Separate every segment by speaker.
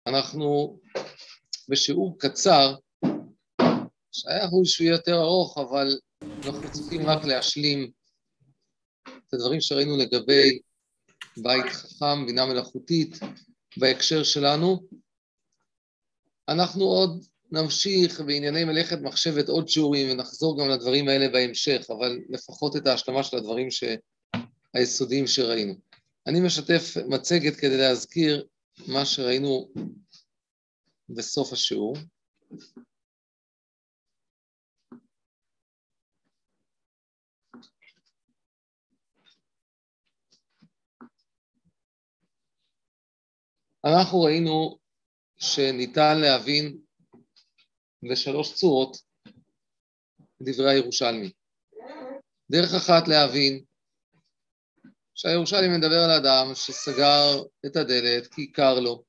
Speaker 1: אנחנו בשיעור קצר, שהיה שהוא יותר ארוך, אבל אנחנו צריכים רק להשלים את הדברים שראינו לגבי בית חכם, בינה מלאכותית, בהקשר שלנו. אנחנו עוד נמשיך בענייני מלאכת מחשבת עוד שיעורים, ונחזור גם לדברים האלה בהמשך, אבל לפחות את ההשלמה של הדברים היסודיים שראינו. אני משתף מצגת כדי להזכיר מה שראינו בסוף השיעור. אנחנו ראינו שניתן להבין בשלוש צורות דברי הירושלמי. דרך אחת להבין שהירושלמי מדבר על אדם שסגר את הדלת כי קר לו,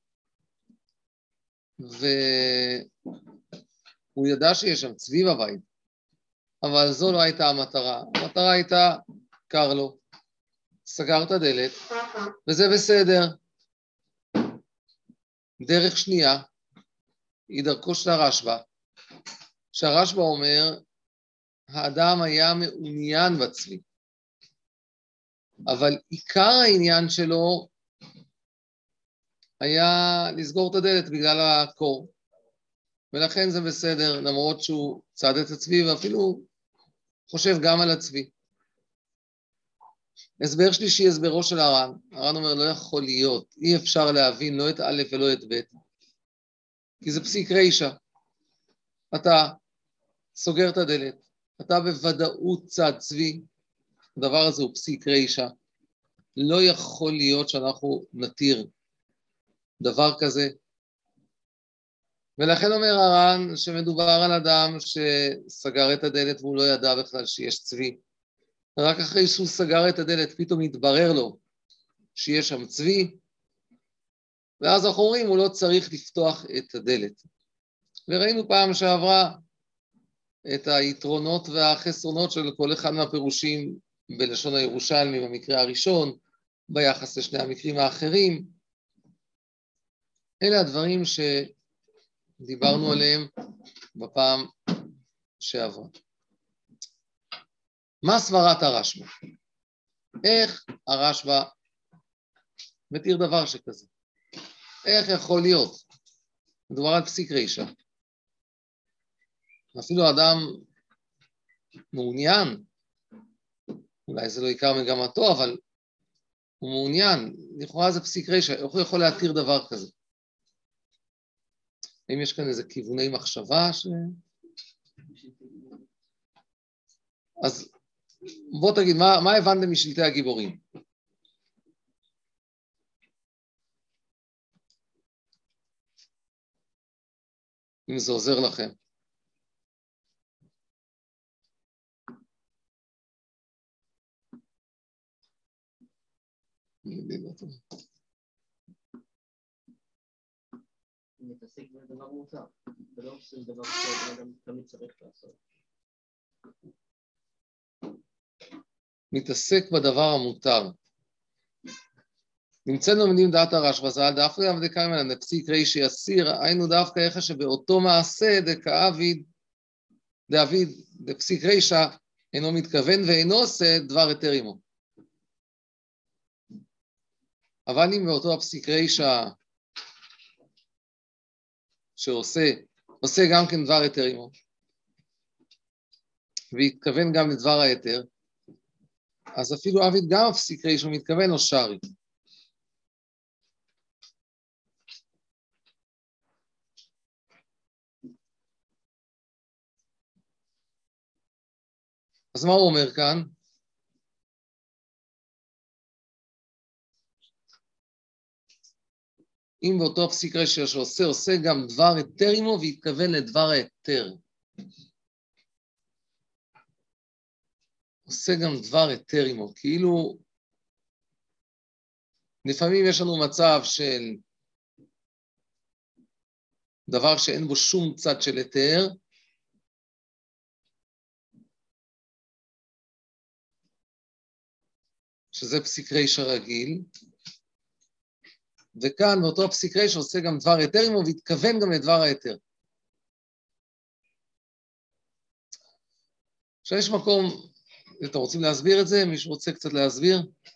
Speaker 1: והוא ידע שיש שם צבי בבית, אבל זו לא הייתה המטרה. המטרה הייתה קר לו, סגר את הדלת, וזה בסדר. דרך שנייה היא דרכו של הרשב"א, שהרשב"א אומר, האדם היה מעוניין בצבי, אבל עיקר העניין שלו היה לסגור את הדלת בגלל הקור, ולכן זה בסדר, למרות שהוא צד את הצבי, ואפילו חושב גם על הצבי. הסבר שלישי, הסברו של הר"ן. הר"ן אומר, לא יכול להיות, אי אפשר להבין לא את א' ולא את ב', כי זה פסיק רישא. אתה סוגר את הדלת, אתה בוודאות צד צבי, הדבר הזה הוא פסיק רישא. לא יכול להיות שאנחנו נתיר דבר כזה. ולכן אומר הר"ן שמדובר על אדם שסגר את הדלת והוא לא ידע בכלל שיש צבי. רק אחרי שהוא סגר את הדלת פתאום התברר לו שיש שם צבי, ואז אנחנו אומרים הוא לא צריך לפתוח את הדלת. וראינו פעם שעברה את היתרונות והחסרונות של כל אחד מהפירושים בלשון הירושלמי במקרה הראשון, ביחס לשני המקרים האחרים. אלה הדברים שדיברנו עליהם בפעם שעברה. מה סברת הרשב"א? איך הרשב"א מתיר דבר שכזה? איך יכול להיות? מדובר על פסיק רישא. אפילו אדם מעוניין, אולי זה לא עיקר מגמתו, אבל הוא מעוניין, לכאורה זה פסיק רישא, איך הוא יכול להתיר דבר כזה? האם יש כאן איזה כיווני מחשבה אז בוא תגיד, מה הבנתם משלטי הגיבורים? אם זה עוזר לכם.
Speaker 2: מתעסק בדבר מותר, זה לא עושה דבר שאדם תמיד צריך לעשות.
Speaker 1: מתעסק בדבר המותר. נמצאנו מנים דעת הרשב"א, ז"ל דווקא עבדי קיימן, פסיק רישא יסיר, היינו דווקא איך שבאותו מעשה דאביד, דפסיק רישא, אינו מתכוון ואינו עושה דבר היתר עמו. אבל אם באותו הפסיק רישא שעושה גם כן דבר היתר עמו, והתכוון גם לדבר היתר, אז אפילו עביד גם הפסיק רישא מתכוון או שרי. אז מה הוא אומר כאן? אם באותו פסיק רישא שעושה גם דבר היתר עמו והתכוון לדבר היתר. עושה גם דבר היתר עמו, כאילו לפעמים יש לנו מצב של דבר שאין בו שום צד של היתר, שזה פסיק רישא רגיל, וכאן באותו הפסיק ר' שעושה גם דבר היתר עמו, והתכוון גם לדבר היתר. עכשיו יש מקום, אתם רוצים להסביר את זה? מישהו רוצה קצת להסביר?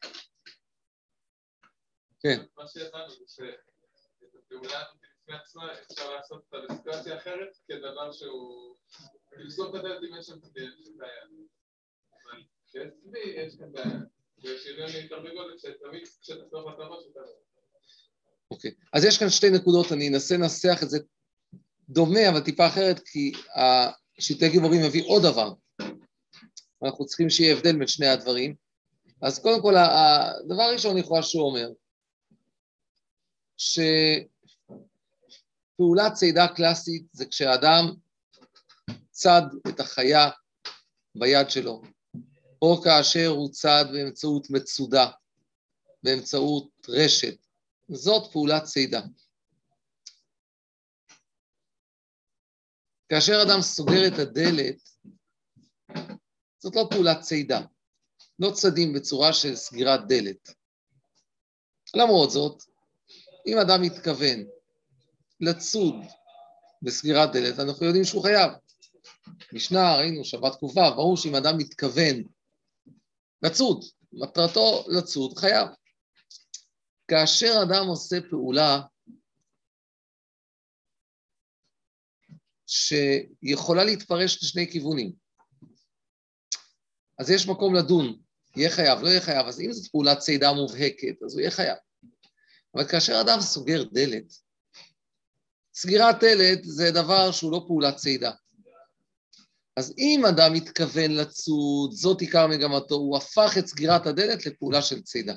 Speaker 1: כן.
Speaker 3: מה שידענו זה שאת הפעולה לפני עצמה אפשר לעשות אותה בסיטואציה אחרת, כדבר שהוא... לסגור את הדלת אם יש שם בעיה. אבל כשאצלי יש כאן בעיה, ושינוי להתרבגות שתמיד כשתחתוך לטבע שאתה...
Speaker 1: אוקיי, אז יש כאן שתי נקודות, אני אנסה לנסח את זה דומה, אבל טיפה אחרת, כי השלטי גיבורים מביא עוד דבר. אנחנו צריכים שיהיה הבדל בין שני הדברים. אז קודם כל, הדבר הראשון לכאורה שהוא אומר, שפעולת צידה קלאסית זה כשהאדם צד את החיה ביד שלו, או כאשר הוא צד באמצעות מצודה, באמצעות רשת. זאת פעולת צידה. כאשר אדם סוגר את הדלת, זאת לא פעולת צידה. לא צדים בצורה של סגירת דלת. למרות זאת, אם אדם מתכוון לצוד בסגירת דלת, אנחנו יודעים שהוא חייב. משנה, ראינו, שבת תקופה, ברור שאם אדם מתכוון לצוד, מטרתו לצוד, חייב. כאשר אדם עושה פעולה שיכולה להתפרש לשני כיוונים, אז יש מקום לדון, יהיה חייב, לא יהיה חייב, אז אם זאת פעולת צידה מובהקת, אז הוא יהיה חייב. אבל כאשר אדם סוגר דלת, סגירת דלת זה דבר שהוא לא פעולת צידה. אז אם אדם מתכוון לצוד, זאת עיקר מגמתו, הוא הפך את סגירת הדלת לפעולה של צידה.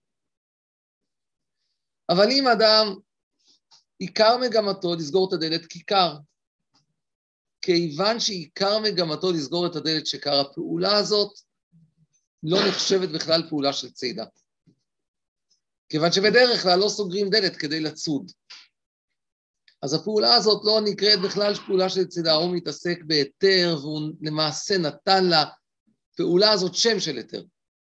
Speaker 1: אבל אם אדם, עיקר מגמתו לסגור את הדלת כיכר, כיוון שעיקר מגמתו לסגור את הדלת שקר, הפעולה הזאת לא נחשבת בכלל פעולה של צידה. כיוון שבדרך כלל לא סוגרים דלת כדי לצוד. אז הפעולה הזאת לא נקראת בכלל פעולה של צידה, הוא מתעסק בהיתר, והוא למעשה נתן לפעולה הזאת שם של היתר.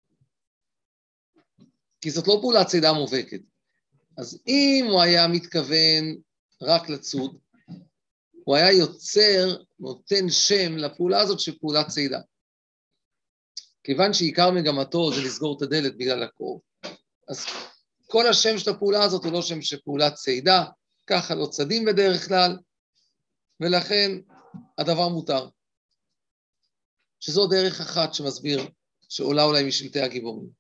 Speaker 1: כי זאת לא פעולת צידה מובהקת. אז אם הוא היה מתכוון רק לצוד, הוא היה יוצר, נותן שם לפעולה הזאת של פעולת צידה. כיוון שעיקר מגמתו זה לסגור את הדלת בגלל הקור, אז כל השם של הפעולה הזאת הוא לא שם של פעולת צידה, ככה לא צדים בדרך כלל, ולכן הדבר מותר. שזו דרך אחת שמסביר, שעולה אולי משלטי הגיבורים.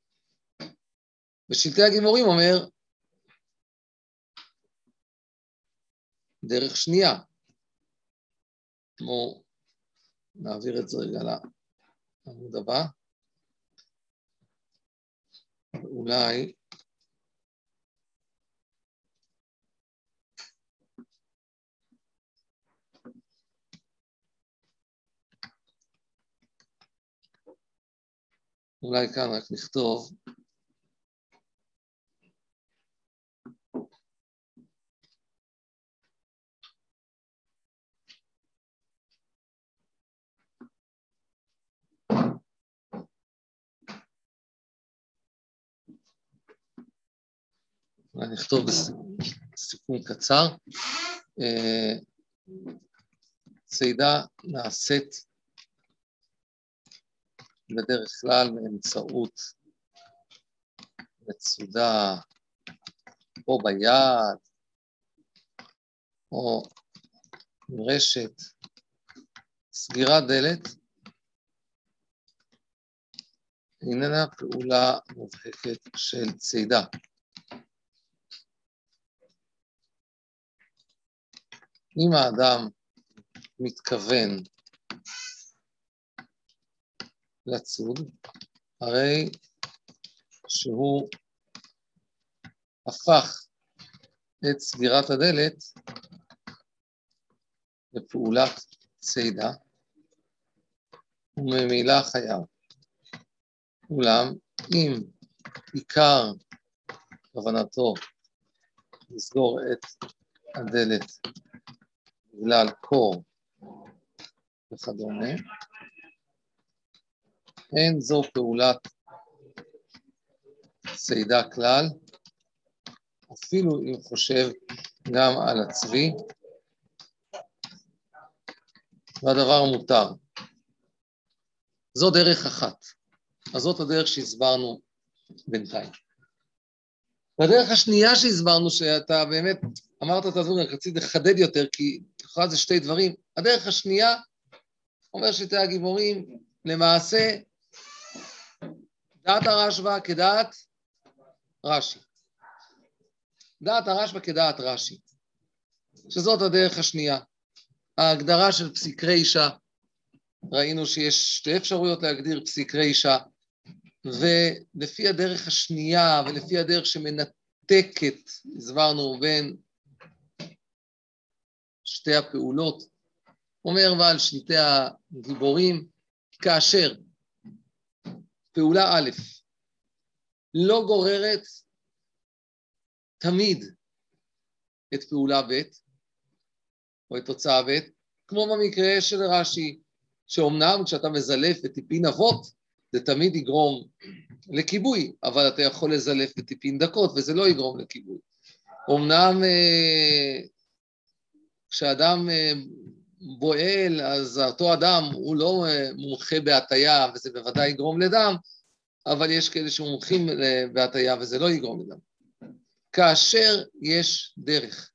Speaker 1: ושלטי הגיבורים אומר, דרך שנייה, כמו, נעביר את זה רגע לעמוד הבא, אולי, כאן רק נכתוב, אני אכתוב בסיכום קצר, צידה נעשית בדרך כלל באמצעות מצודה או ביד או רשת, סגירת דלת, איננה פעולה מובהקת של צידה. אם האדם מתכוון לצוד, הרי שהוא הפך את סגירת הדלת לפעולת צידה, וממילא חייב. אולם אם עיקר כוונתו לסגור את הדלת בגלל קור וכדומה, אין זו פעולת צידה כלל, אפילו אם חושב גם על הצבי, והדבר מותר. זו דרך אחת. אז זאת הדרך שהסברנו בינתיים. והדרך השנייה שהסברנו, שאתה באמת אמרת את הדברים, רציתי לחדד יותר, כי אחד זה שתי דברים. הדרך השנייה, אומר שתי הגיבורים, למעשה, דעת הרשב"א כדעת רש"י. דעת הרשב"א כדעת רש"י. שזאת הדרך השנייה. ההגדרה של פסיק רישא, ראינו שיש שתי אפשרויות להגדיר פסיק רישא, ולפי הדרך השנייה, ולפי הדרך שמנתקת, הסברנו בין שתי הפעולות, אומר ועל שליטי הגיבורים, כאשר פעולה א' לא גוררת תמיד את פעולה ב', או את תוצאה ב', כמו במקרה של רש"י, שאומנם כשאתה מזלף בטיפין אבות, זה תמיד יגרום לכיבוי, אבל אתה יכול לזלף בטיפין דקות, וזה לא יגרום לכיבוי. אומנם כשאדם בועל, אז אותו אדם הוא לא מומחה בהטיה, וזה בוודאי יגרום לדם, אבל יש כאלה שמומחים בהטיה, וזה לא יגרום לדם. כאשר יש דרך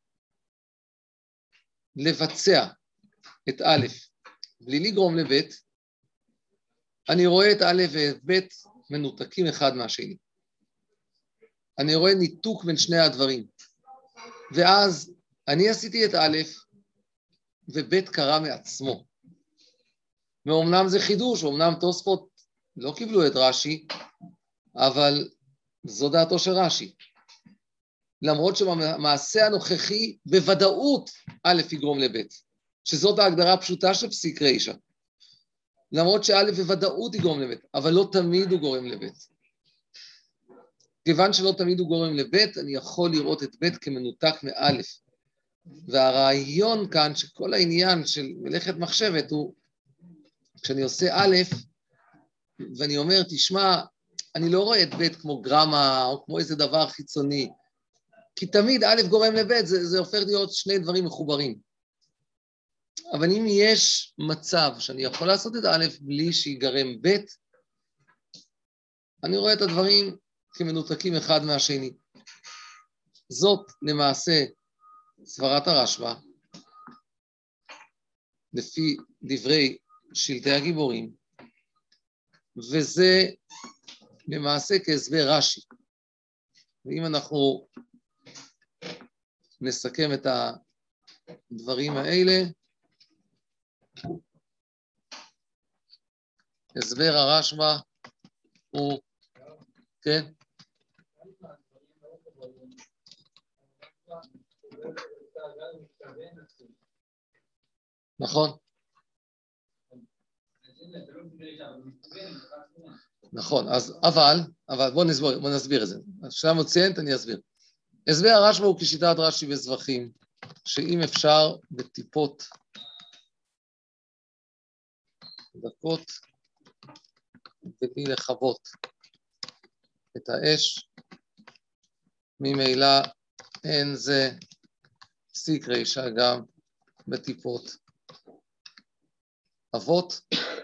Speaker 1: לבצע את א' בלי לגרום לב', אני רואה את א' ואת ב' מנותקים אחד מהשני. אני רואה ניתוק בין שני הדברים. ואז אני עשיתי את א' וב' קרה מעצמו. ואומנם זה חידוש, אומנם תוספות לא קיבלו את רש"י, אבל זו דעתו של רש"י. למרות שבמעשה הנוכחי בוודאות א' יגרום לב', שזאת ההגדרה הפשוטה של פסיק רישא. למרות שא' בוודאות יגרום לב', אבל לא תמיד הוא גורם לב'. כיוון שלא תמיד הוא גורם לב', אני יכול לראות את ב' כמנותק מא'. והרעיון כאן, שכל העניין של מלאכת מחשבת הוא, כשאני עושה א', ואני אומר, תשמע, אני לא רואה את ב' כמו גרמה, או כמו איזה דבר חיצוני, כי תמיד א' גורם לב', זה הופך להיות שני דברים מחוברים. אבל אם יש מצב שאני יכול לעשות את א' בלי שיגרם ב', אני רואה את הדברים כמנותקים אחד מהשני. זאת למעשה סברת הרשב"א, לפי דברי שלטי הגיבורים, וזה למעשה כהסבר רש"י. ואם אנחנו נסכם את הדברים האלה, הסבר הרשב"א הוא, כן? נכון. נכון, אז אבל בוא נסביר את זה. עכשיו מוציינת, אני אסביר. הסבר הרשב"א הוא כשיטת רש"י וזבחים, שאם אפשר בטיפות דקות, בלי לכבות את האש, ממילא אין זה פסיק רישא גם בטיפות אבות,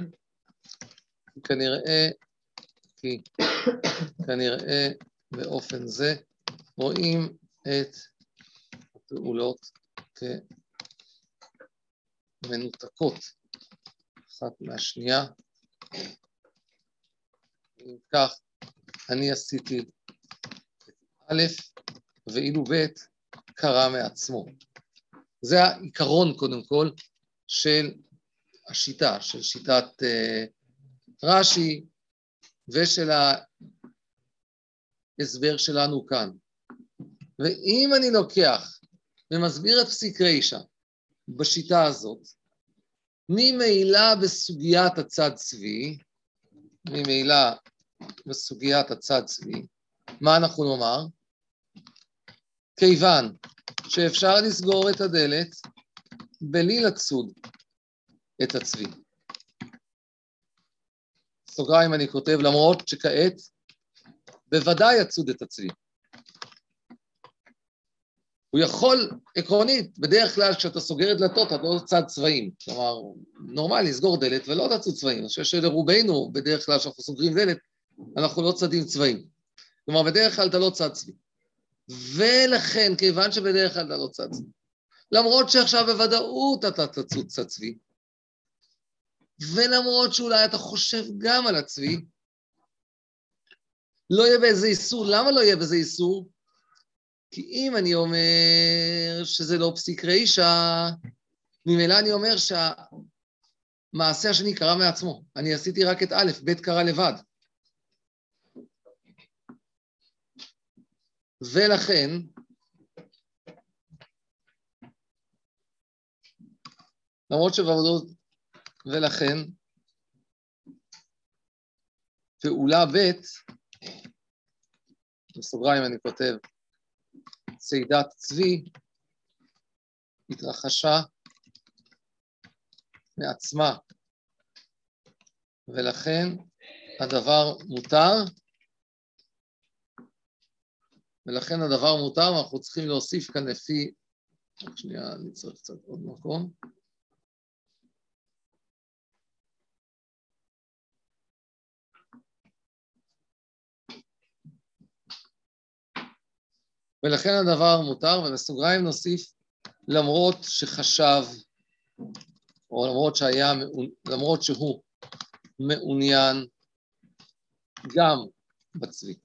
Speaker 1: כנראה באופן זה רואים את הפעולות כמנותקות אחת מהשנייה. אם כך, אני עשיתי א' ואילו ב' קרה מעצמו. זה העיקרון קודם כל של השיטה, של שיטת רש"י ושל ההסבר שלנו כאן. ואם אני לוקח ומסביר את פסיק רישא בשיטה הזאת, ממילא בסוגיית הצד צבי, מה אנחנו נאמר? כיוון שאפשר לסגור את הדלת בלי לצוד את הצבי. סוגריים אני כותב, למרות שכעת בוודאי יצוד את הצבי. הוא יכול, עקרונית, בדרך כלל כשאתה סוגר דלתות, אתה לא צד צבעים. כלומר, נורמלי, לסגור דלת ולא לצוד צבעים. אני חושב שלרובנו, בדרך כלל כשאנחנו סוגרים דלת, אנחנו לא צדים צבעים. כלומר, בדרך כלל אתה לא צד צבעים. ולכן, כיוון שבדרך כלל אתה לא צד צבעים, למרות שעכשיו בוודאות אתה תצוד צד צבי, ולמרות שאולי אתה חושב גם על הצבי, לא יהיה בזה איסור. למה לא יהיה בזה איסור? כי אם אני אומר שזה לא פסיק רישא, ממילא אני אומר שהמעשה השני קרה מעצמו. אני עשיתי רק את א', ב' קרה לבד. ולכן, למרות שבוודאות, ולכן, פעולה ב', בסוגריים אני כותב, צידת צבי, התרחשה מעצמה, ולכן הדבר מותר, ואנחנו צריכים להוסיף כאן לפי, שנייה, אני צריך קצת עוד מקום. ולכן הדבר מותר, ובסוגריים נוסיף, למרות שחשב, או למרות שהוא מעוניין גם בצבי.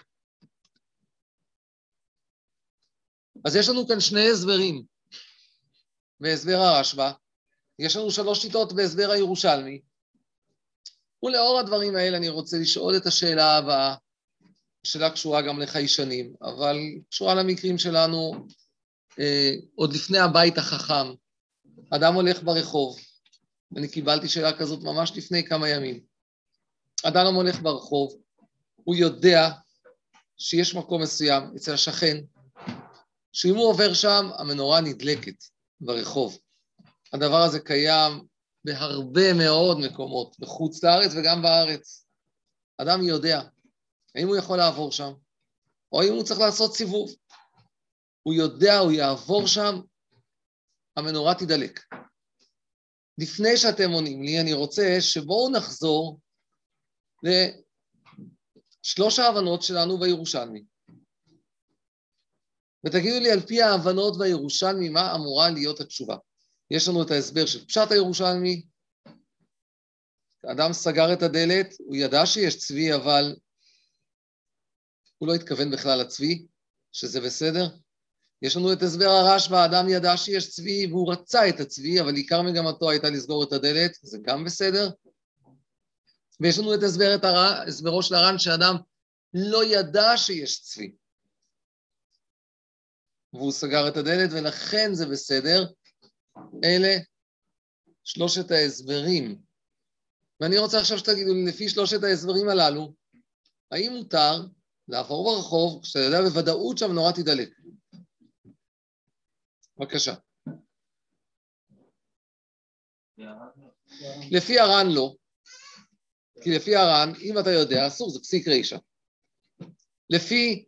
Speaker 1: אז יש לנו כאן שני הסברים בהסבר הרשב"א, יש לנו 3 שיטות בהסבר הירושלמי, ולאור הדברים האלה אני רוצה לשאול את השאלה הבאה, השאלה קשורה גם לחיישנים, אבל קשורה למקרים שלנו עוד לפני הבית החכם. אדם הולך ברחוב, ואני קיבלתי שאלה כזאת ממש לפני כמה ימים. אדם הולך ברחוב, הוא יודע שיש מקום מסוים אצל השכן, שאם הוא עובר שם, המנורה נדלקת ברחוב. הדבר הזה קיים בהרבה מאוד מקומות, בחוץ לארץ וגם בארץ. אדם יודע, האם הוא יכול לעבור שם, או האם הוא צריך לעשות סיבוב. הוא יודע, הוא יעבור שם, המנורה תדלק. לפני שאתם עונים לי, אני רוצה שבואו נחזור ל3 ההבנות שלנו בירושלמי. ותגידו לי על פי ההבנות בירושלמי, מה אמורה להיות התשובה. יש לנו את ההסבר של פשט הירושלמי, האדם סגר את הדלת, הוא ידע שיש צבי, אבל הוא לא התכוון בכלל לצבי, שזה בסדר. יש לנו את הסבר הרשב"א, האדם ידע שיש צבי, והוא רצה את הצבי, אבל עיקר מגמתו הייתה לסגור את הדלת, זה גם בסדר. ויש לנו את הסברו של הר"ן, שהאדם לא ידע שיש צבי, והוא סגר את הדלת, ולכן זה בסדר. אלה 3 ההסברים. ואני רוצה עכשיו שתגידו לי, לפי 3 ההסברים הללו, האם מותר לעבור ברחוב, כשאתה יודע בוודאות שהמנורה תדלק? בבקשה. לפי הר"ן לא. כי לפי הר"ן, אם אתה יודע, אסור, זה פסיק רישא. לפי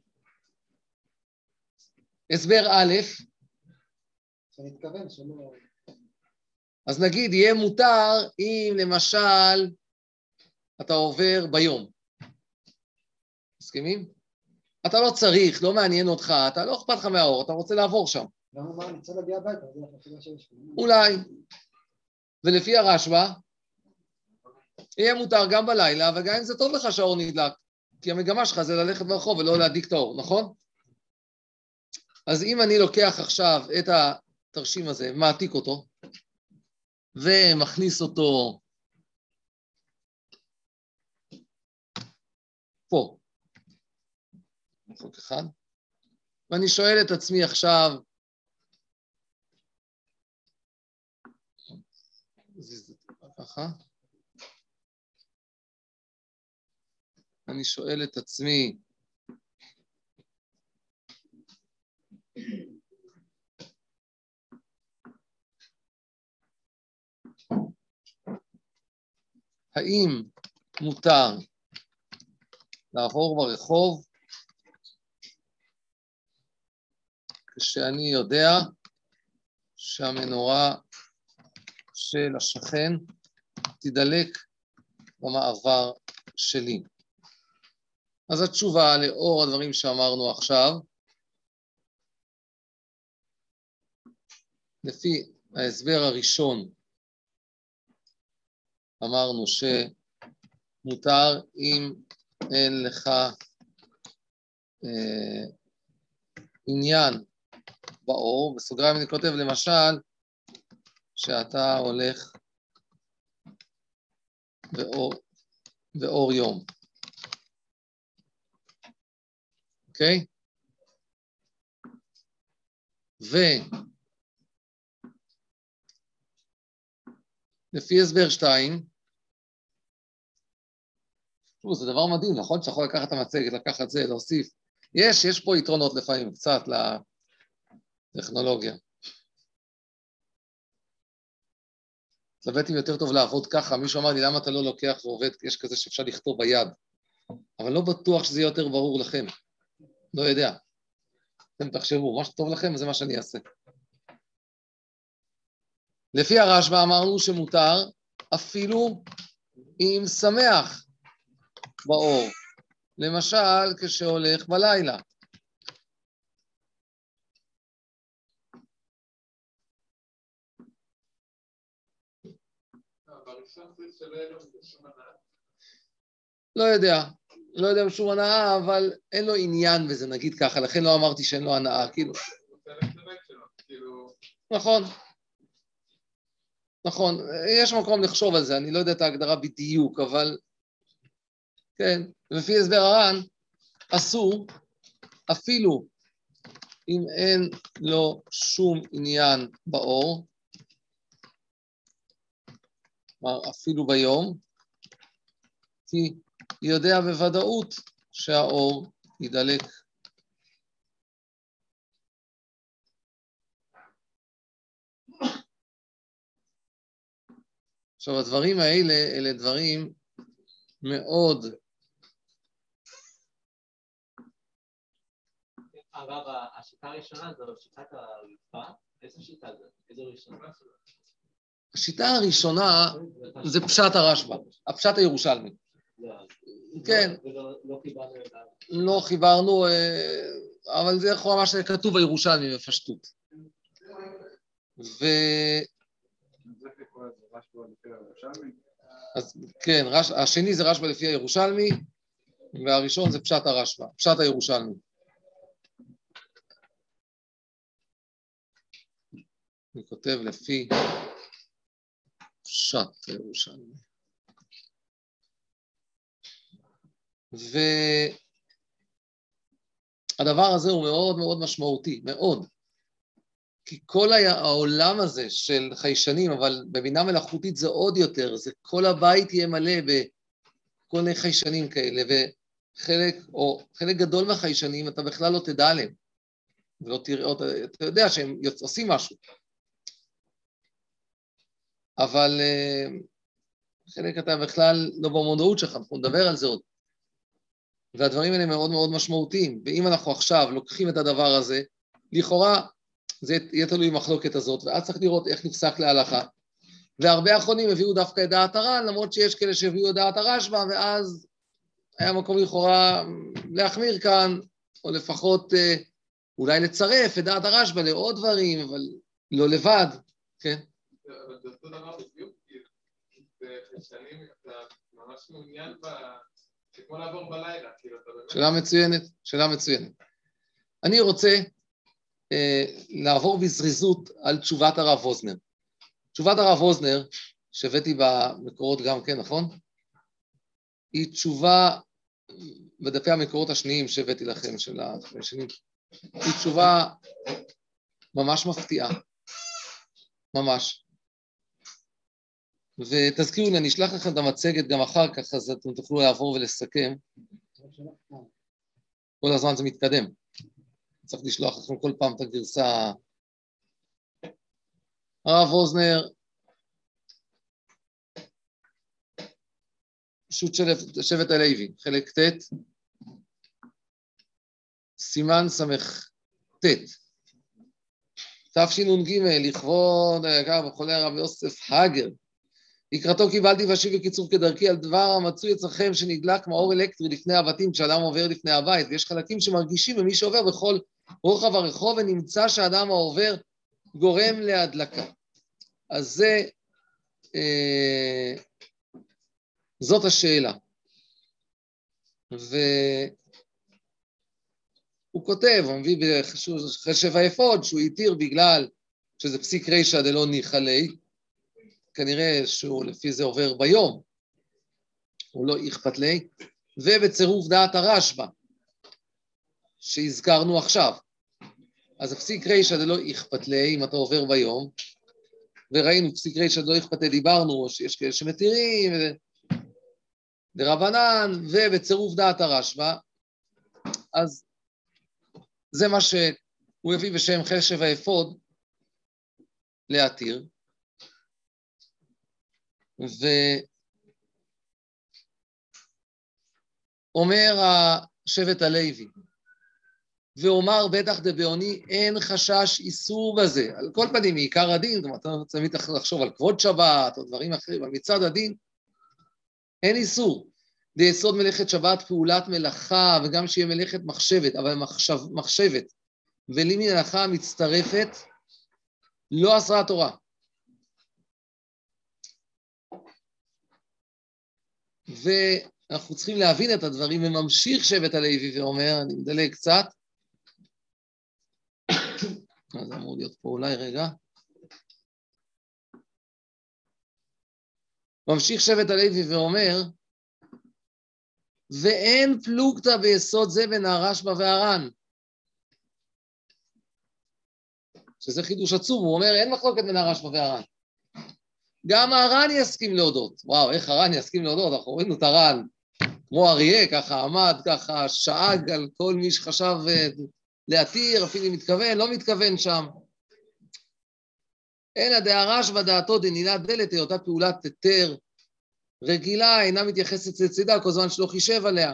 Speaker 1: הסבר א',
Speaker 2: שנתכוון שלא...
Speaker 1: אז נגיד, יהיה מותר אם למשל אתה עובר ביום. מסכימים? אתה לא צריך, לא מעניין אותך, אתה לא אכפת לך מהאור, אתה רוצה לעבור שם.
Speaker 2: למה מה, אני צריך להגיע הביתה, זה החשיבה שיש.
Speaker 1: אולי. ולפי הרשב"א, יהיה מותר גם בלילה, וגם אם זה טוב לך שהאור נדלק, כי המגמה שלך זה ללכת ברחוב ולא להדליק את האור, נכון? אז אם אני לוקח עכשיו את התרשים הזה, מעתיק אותו, ומכניס אותו פה, חוק אחד, ואני שואל את עצמי עכשיו, ככה, אני שואל את עצמי, האם מותר לעבור ברחוב כשאני יודע שהמנורה של השכן תדלק במעבר שלי. אז התשובה לאור הדברים שאמרנו עכשיו, לפי ההסבר הראשון, אמרנו שמותר אם אין לך עניין באור, בסוגריים אני כותב למשל, שאתה הולך באור יום. אוקיי? ולפי הסבר 2, זה דבר מדהים, נכון? שאתה יכול לקחת את המצגת, לקחת זה, להוסיף. יש פה יתרונות לפעמים, קצת לטכנולוגיה. התלבטתי יותר טוב לעבוד ככה, מישהו אמר לי, למה אתה לא לוקח ועובד, יש כזה שאפשר לכתוב ביד, אבל לא בטוח שזה יהיה יותר ברור לכם, לא יודע. אתם תחשבו, מה שטוב לכם זה מה שאני אעשה. לפי הרשב"א אמרנו שמותר אפילו אם שמח באור, למשל כשהולך בלילה. לא יודע בשום הנאה, אבל אין לו עניין בזה, נגיד ככה, לכן לא אמרתי שאין לו הנאה, כאילו. נכון, יש מקום לחשוב על זה, אני לא יודע את ההגדרה בדיוק, אבל כן, לפי הסבר הר"ן, אסור, אפילו אם אין לו שום עניין באור, כלומר אפילו ביום, כי יודע בוודאות שהאור ידלק. עכשיו, הדברים האלה, אלה דברים מאוד...
Speaker 2: הרב, השיטה הראשונה זו שיטת הרצפה? איזה שיטה זה? איזו ראשונה?
Speaker 1: השיטה הראשונה זה פשט הרשב"א, הפשט הירושלמי. כן. לא חיברנו, אבל זה יכול ממש כתוב הירושלמי בפשטות. אז כן, השני זה רשב"א לפי הירושלמי, והראשון זה פשט הרשב"א, פשט הירושלמי. אני כותב לפי פשט הירושלמי. והדבר הזה הוא מאוד מאוד משמעותי, מאוד. כי כל העולם הזה של חיישנים, אבל בבינה מלאכותית זה עוד יותר, זה כל הבית יהיה מלא בכל מיני חיישנים כאלה, חלק גדול מהחיישנים אתה בכלל לא תדע עליהם, ולא תראה, אתה יודע שהם עושים משהו. אבל חלק אתה בכלל לא במודעות שלך, אנחנו נדבר על זה עוד. והדברים האלה מאוד מאוד משמעותיים, ואם אנחנו עכשיו לוקחים את הדבר הזה, לכאורה זה יהיה תלוי במחלוקת הזאת, ואז צריך לראות איך נפסק להלכה. והרבה האחרונים הביאו דווקא את דעת הר"ן, למרות שיש כאלה שהביאו את דעת הרשב"א, ואז היה מקום לכאורה להחמיר כאן, או לפחות אולי לצרף את דעת הרשב"א לעוד דברים, אבל לא לבד, כן?
Speaker 3: אבל זה אותו דבר בדיוק, כי בחיישנים אתה ממש מעוניין זה כמו לעבור בלילה, כאילו אתה באמת...
Speaker 1: שאלה מצוינת. אני רוצה לעבור בזריזות על תשובת הרב ווזנר. תשובת הרב ווזנר, שהבאתי במקורות גם כן, נכון? היא תשובה, בדפי המקורות השניים שהבאתי לכם, של השנים, היא תשובה ממש מפתיעה, ממש. ותזכירו לי, אני אשלח לכם את המצגת גם אחר כך, אז אתם תוכלו לעבור ולסכם. כל הזמן זה מתקדם. צריך לשלוח לכם כל פעם את הגרסה. הרב ווזנר, שו"ת שבט הלוי, חלק ט', סימן סמך ט', תשנ"ג, לכבוד היקר וחולה הרב יוסף הגר. לקראתו קיבלתי ואשיב בקיצור כדרכי על דבר המצוי אצלכם שנדלק מאור אלקטרי לפני הבתים כשאדם עובר לפני הבית, ויש חלקים שמרגישים במי שעובר בכל רוחב הרחוב, ונמצא שהאדם העובר גורם להדלקה. אז זאת השאלה. והוא כותב, הוא מביא בחשב היפוד, שהוא יתיר בגלל שזה פסיק רישא דלא ניחא ליה, כנראה שהוא לפי זה עובר ביום, הוא לא אכפת לי, ובצירוף דעת הרשב"א, שהזכרנו עכשיו. אז הפסיק רישא דלא אכפת לי, אם אתה עובר ביום, וראינו פסיק רישא דלא אכפת לי, דיברנו שיש כאלה שמתירים, דרבנן, ובצירוף דעת הרשב"א, אז זה מה שהוא הביא בשם חשב היפוד להתיר. ואומר השבט הלוי, ואומר בטח דבעוני אין חשש איסור בזה. על כל פנים, מעיקר הדין, כלומר, אתה תמיד לחשוב על כבוד שבת או דברים אחרים, אבל מצד הדין, אין איסור. ביסוד מלאכת שבת פעולת מלאכה, וגם שיהיה מלאכת מחשבת, אבל מחשבת, ולי מלאכה מצטרפת, לא אסרה התורה. ואנחנו צריכים להבין את הדברים, וממשיך שבט הלוי ואומר, אני מדלג קצת, אז אמור להיות פה אולי רגע, ממשיך שבט הלוי ואומר, ואין פלוגתא ביסוד זה בין הרשב"א והר"ן, שזה חידוש עצום, הוא אומר, אין מחלוקת בין הרשב"א והר"ן. גם הר"ן יסכים להודות. וואו, איך הר"ן יסכים להודות? אנחנו רואים את הר"ן, כמו אריה, ככה עמד, ככה שאג על כל מי שחשב להתיר, אפילו אם מתכוון, לא מתכוון שם. אלא דהרשב"א דעתו דנעילת דלת, היותה פעולת היתר רגילה, אינה מתייחסת לצידה, כל זמן שלא חישב עליה.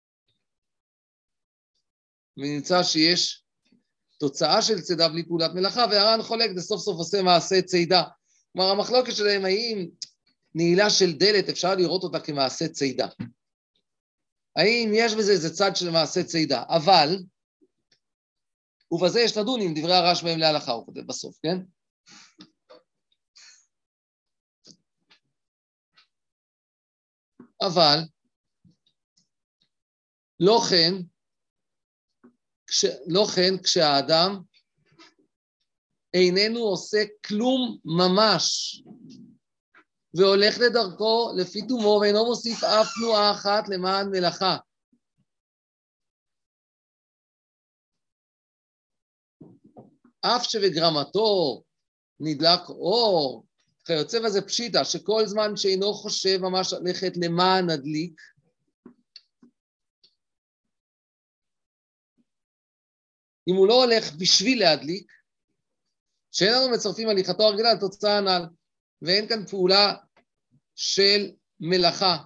Speaker 1: ונמצא שיש תוצאה של צידה בלי פעולת מלאכה, והר"ן חולק, בסוף סוף עושה מעשה צידה. כלומר, המחלוקת שלהם, האם נעילה של דלת, אפשר לראות אותה כמעשה צידה? האם יש בזה איזה צד של מעשה צידה? אבל, ובזה יש לדון עם דברי הרשב"א הם להלכה, הוא כותב בסוף, כן? אבל, לא כן כשהאדם איננו עושה כלום ממש, והולך לדרכו לפי תומו, ואינו מוסיף אף תנועה אחת למען מלאכה. אף שבגרמתו נדלק אור, כיוצא בזה פשיטה, שכל זמן שאינו חושב ממש ללכת למען הדליק, אם הוא לא הולך בשביל להדליק, שאין לנו מצרפים הליכתו הרגילה לתוצאה הנ"ל, ואין כאן פעולה של מלאכה.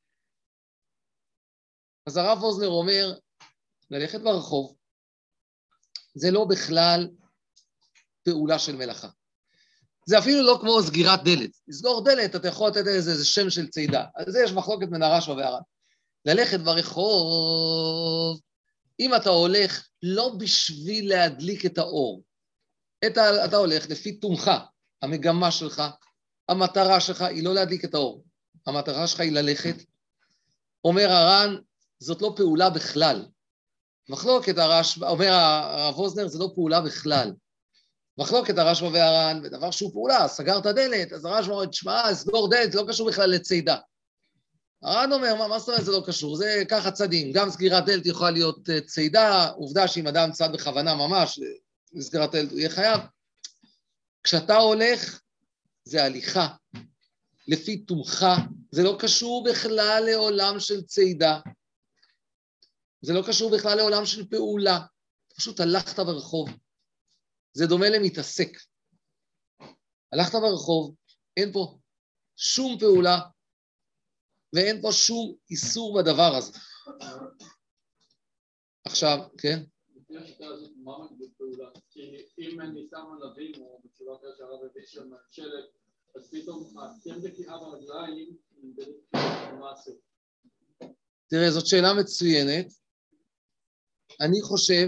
Speaker 1: אז הרב ווזנר אומר, ללכת ברחוב, זה לא בכלל פעולה של מלאכה. זה אפילו לא כמו סגירת דלת. לסגור דלת, אתה יכול לתת איזה שם של צידה. על זה יש מחלוקת בין הרשב"א והר"ן. ללכת ברחוב, אם אתה הולך לא בשביל להדליק את האור, אתה הולך לפי תומך, המגמה שלך, המטרה שלך היא לא להדליק את האור. המטרה שלך היא ללכת. אומר הר"ן, זאת לא פעולה בכלל. מחלוקת הרשב"א, אומר הרב ווזנר, זה לא פעולה בכלל. מחלוקת הרשב"א והר"ן, בדבר שהוא פעולה, סגרת דלת, אז הרשב"א אומר, תשמע, סגור דלת, זה לא קשור בכלל לצידה. הר"ן אומר, מה זאת אומרת זה לא קשור? זה ככה צדים, גם סגירת דלת יכולה להיות צידה, עובדה שאם אדם צד בכוונה ממש, לסגירת דלת הוא יהיה חייב. כשאתה הולך, זה הליכה, לפי תומך, זה לא קשור בכלל לעולם של צידה, זה לא קשור בכלל לעולם של פעולה, פשוט הלכת ברחוב, זה דומה למתעסק. הלכת ברחוב, אין פה שום פעולה, ואין פה שום איסור בדבר הזה. עכשיו, כן?
Speaker 2: לפי השיטה הזאת, מה מגדיר פעולה? כי אם אני שם ענבים, או בצורה כזאת שהרב הביא שם שלט, אז פתאום כן בקיעה ברגליים, מה עשו?
Speaker 1: תראה, זאת שאלה מצוינת. אני חושב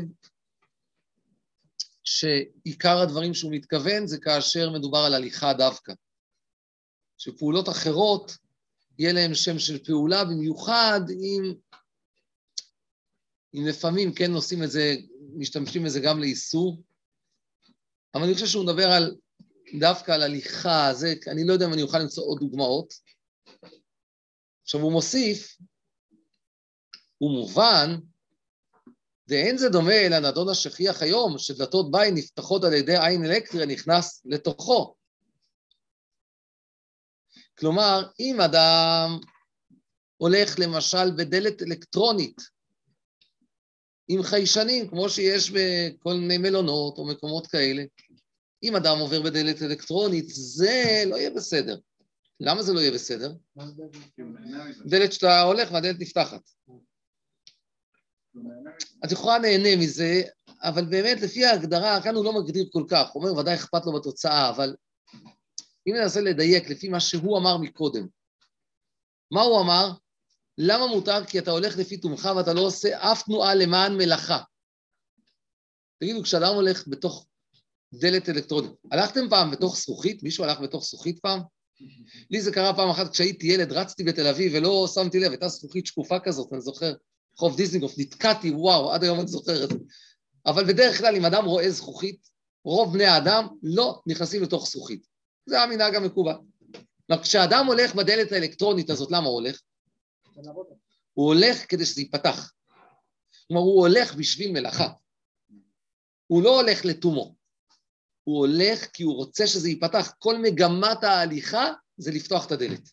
Speaker 1: שעיקר הדברים שהוא מתכוון זה כאשר מדובר על הליכה דווקא. שפעולות אחרות יהיה להם שם של פעולה, במיוחד אם לפעמים כן עושים את זה, משתמשים בזה גם לאיסור, אבל אני חושב שהוא מדבר דווקא על הליכה, אני לא יודע אם אני אוכל למצוא עוד דוגמאות. עכשיו הוא מוסיף, הוא מובן, ואין זה דומה לנדון השכיח היום, שדלתות בית נפתחות על ידי עין אלקטרי הנכנס לתוכו. כלומר, אם אדם הולך למשל בדלת אלקטרונית, עם חיישנים, כמו שיש בכל מיני מלונות או מקומות כאלה, אם אדם עובר בדלת אלקטרונית, זה לא יהיה בסדר. למה זה לא יהיה בסדר? דלת שאתה הולך והדלת נפתחת. את יכולה נהנה מזה, אבל באמת לפי ההגדרה, כאן הוא לא מגדיר כל כך, הוא אומר ודאי אכפת לו בתוצאה, אבל אם ננסה לדייק לפי מה שהוא אמר מקודם, מה הוא אמר? למה מותר? כי אתה הולך לפי תומך ואתה לא עושה אף תנועה למען מלאכה. תגידו, כשאדם הולך בתוך דלת אלקטרונית, הלכתם פעם בתוך זכוכית? מישהו הלך בתוך זכוכית פעם? לי זה קרה פעם אחת כשהייתי ילד, רצתי בתל אביב ולא שמתי לב, הייתה זכוכית שקופה כזאת, אני זוכר, חוף דיזנגוף, נתקעתי, וואו, עד היום אני זוכר את זה. אבל בדרך כלל, אם אדם רואה זכוכית, רוב בני האדם לא נכנסים לתוך זכוכית. זה המנהג המקובל. כשאדם הולך בדלת האלקטרונית הזאת, למה הוא הולך? הוא הולך כדי שזה ייפתח. כלומר, הוא הולך בשביל מלאכה. הוא לא הולך לתומו. הוא הולך כי הוא רוצה שזה ייפתח. כל מגמת ההליכה זה לפתוח את הדלת.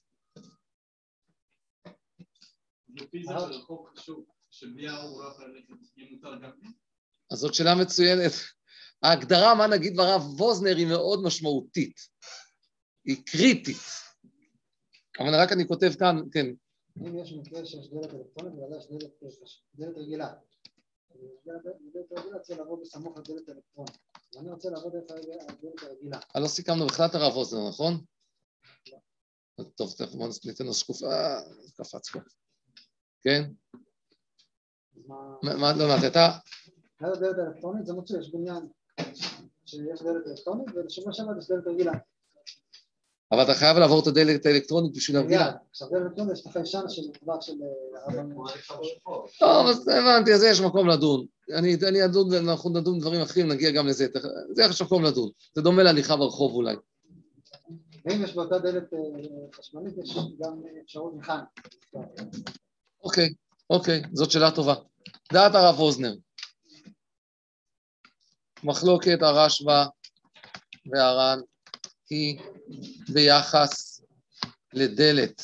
Speaker 2: לפי זה רחוק חשוב, שבלי האור לא יכול ללכת, אם מותר גם לי?
Speaker 1: אז זאת שאלה מצוינת. ההגדרה, מה נגיד ברב ווזנר, היא מאוד משמעותית. היא קריטית. אבל רק אני כותב כאן, כן.
Speaker 4: אם יש מקרה שיש דלת אלקטרונית, ועדה יש דלת רגילה. דלת רגילה צריך לעבוד בסמוך לדלת אלקטרונית. ואני רוצה לעבוד דרך הדלת הרגילה.
Speaker 1: לא סיכמנו בכלל את הרב ווזנר, נכון? טוב, בואו ניתן לו שקוף. קפץ פה. כן? מה, לא מעט, אתה?
Speaker 4: דלת אלקטרונית, זה מוצא, יש בניין שיש דלת אלקטרונית, ובשבוע שבת יש דלת רגילה.
Speaker 1: אבל אתה חייב לעבור את הדלת האלקטרונית בשביל הרגילה.
Speaker 4: עכשיו דלת אלקטרונית יש לך ישן של דבר של...
Speaker 1: טוב, אז הבנתי, אז יש מקום לדון. אני אדון, ואנחנו נדון דברים אחרים, נגיע גם לזה. זה יש מקום לדון. זה דומה להליכה ברחוב אולי.
Speaker 4: ואם יש באותה דלת חשמלית, יש גם אפשרות מכאן.
Speaker 1: אוקיי, זאת שאלה טובה. דעת הרב ווזנר. מחלוקת הרשב"א והר"ן היא ביחס לדלת.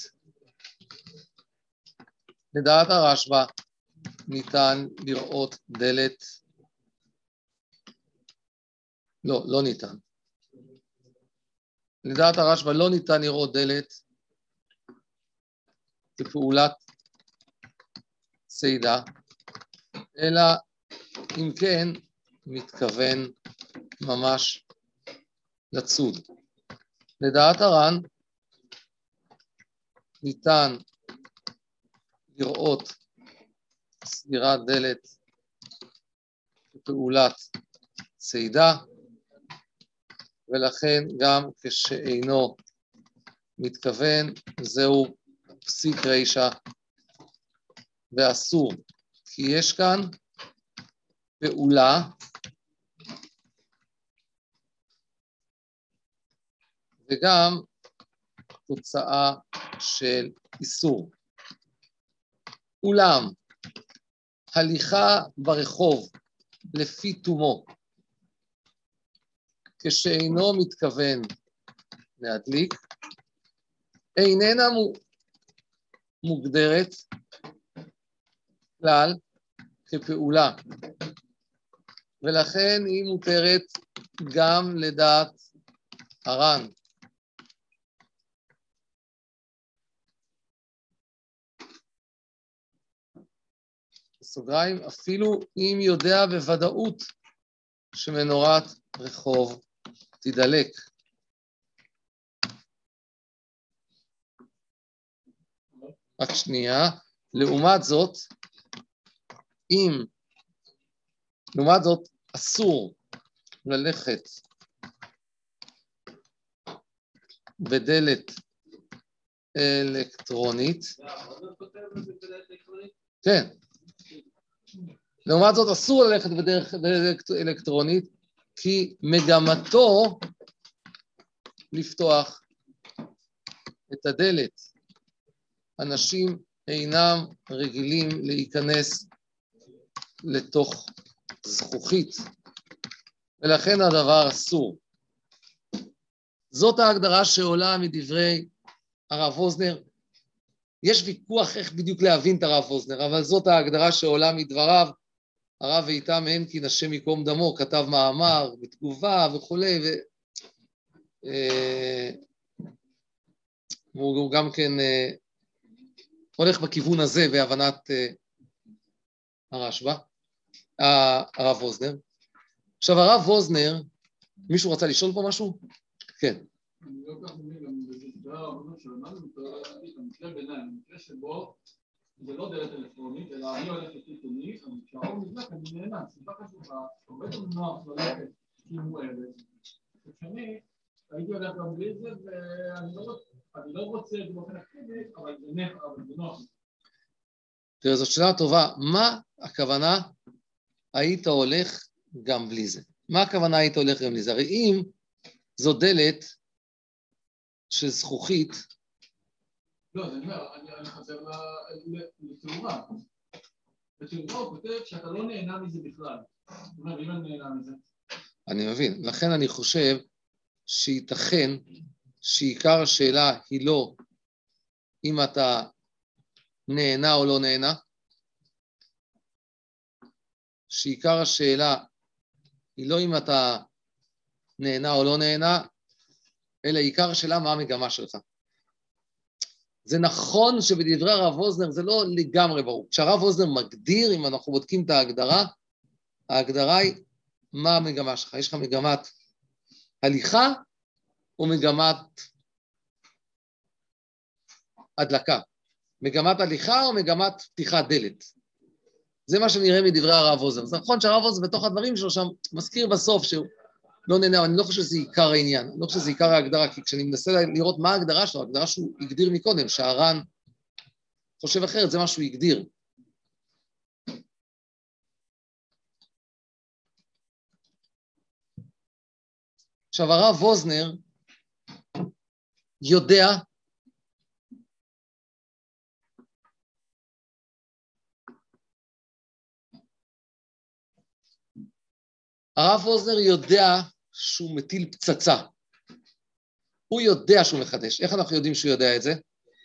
Speaker 1: לדעת הרשב"א ניתן לראות דלת, לא ניתן. לדעת הרשב"א לא ניתן לראות דלת כפעולת צידה, אלא אם כן מתכוון ממש לצוד. לדעת הר"ן ניתן לראות סגירת דלת כפעולת צידה, ולכן גם כשאינו מתכוון, זהו פסיק רישא ואסור, כי יש כאן פעולה וגם תוצאה של איסור. אולם, הליכה ברחוב לפי תומו, כשאינו מתכוון להדליק, איננה מוגדרת כלל כפעולה, ולכן היא מותרת גם לדעת הר"ן. סוגריים, אפילו אם יודע בוודאות שמנורת רחוב תדלק. רק שנייה, לעומת זאת, אסור ללכת בדלת אלקטרונית. כן. לעומת זאת, אסור ללכת בדלת אלקטרונית, כי מגמתו לפתוח את הדלת. אנשים אינם רגילים להיכנס לתוך זכוכית, ולכן הדבר אסור. זאת ההגדרה שעולה מדברי הרב ווזנר. יש ויכוח איך בדיוק להבין את הרב ווזנר, אבל זאת ההגדרה שעולה מדבריו. הרב איתם הנקין, השם ייקום דמו, כתב מאמר בתגובה וכולי, והוא גם כן הולך בכיוון הזה בהבנת הרשב"א, הרב ווזנר. עכשיו, הרב ווזנר, מישהו רצה לשאול פה משהו? כן.
Speaker 2: אני לא כך מבין, גם בדברי הרבנות שלמדנו במקרה ביניים, במקרה שבו זה לא דלת אלקטרונית, אלא אני הולך לחיתוני, אבל כשהאור נדלק אני נהנה, סיבה חשובה, הרבה יותר נוח ללכת כי מוארת. וכשאני הייתי הולך גם בלי זה, ואני לא רוצה את זה באופן אקטיבי, אבל זה נוח.
Speaker 1: תראה, זאת שאלה טובה. מה הכוונה היית הולך גם בלי זה? מה הכוונה היית הולך גם בלי זה? הרי אם זו דלת של זכוכית,
Speaker 2: לא, אז אני אומר, אני חוזר לתאורה. בתאורה הוא כותב שאתה לא נהנה מזה בכלל. זאת אומרת, אם אני נהנה מזה.
Speaker 1: אני מבין. לכן אני חושב שייתכן שעיקר השאלה היא לא אם אתה נהנה או לא נהנה, שעיקר השאלה היא לא אם אתה נהנה או לא נהנה, אלא עיקר השאלה מה המגמה שלך. זה נכון שבדברי הרב ווזנר זה לא לגמרי ברור. כשהרב ווזנר מגדיר, אם אנחנו בודקים את ההגדרה היא מה המגמה שלך. יש לך מגמת הליכה או מגמת הדלקה? מגמת הליכה או מגמת פתיחת דלת? זה מה שנראה מדברי הרב ווזנר. זה נכון שהרב ווזנר בתוך הדברים שלו שם מזכיר בסוף שהוא לא נהנה, אבל אני לא חושב שזה עיקר העניין, אני לא חושב שזה עיקר ההגדרה, כי כשאני מנסה לראות מה ההגדרה שלו, ההגדרה שהוא הגדיר מקודם, שהר"ן חושב אחרת, זה מה שהוא הגדיר. עכשיו, הרב ווזנר יודע הרב ווזנר יודע שהוא מטיל פצצה. הוא יודע שהוא מחדש. איך אנחנו יודעים שהוא יודע את זה?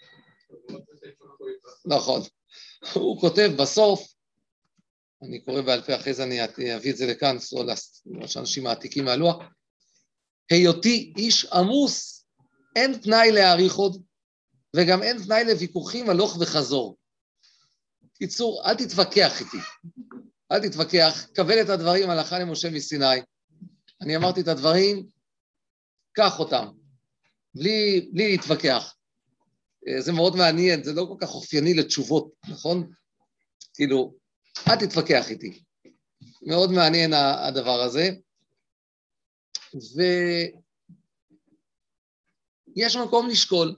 Speaker 1: נכון. הוא כותב בסוף, אני קורא בעל פה, אחרי זה אני אביא את זה לכאן, שאנשים מעתיקים מהלוח, היותי איש עמוס, אין תנאי להאריך עוד, וגם אין תנאי לוויכוחים הלוך וחזור. קיצור, אל תתווכח איתי. אל תתווכח, קבל את הדברים הלכה למשה מסיני. אני אמרתי את הדברים, קח אותם, בלי להתווכח. זה מאוד מעניין, זה לא כל כך אופייני לתשובות, נכון? כאילו, אל תתווכח איתי. מאוד מעניין הדבר הזה. ויש מקום לשקול.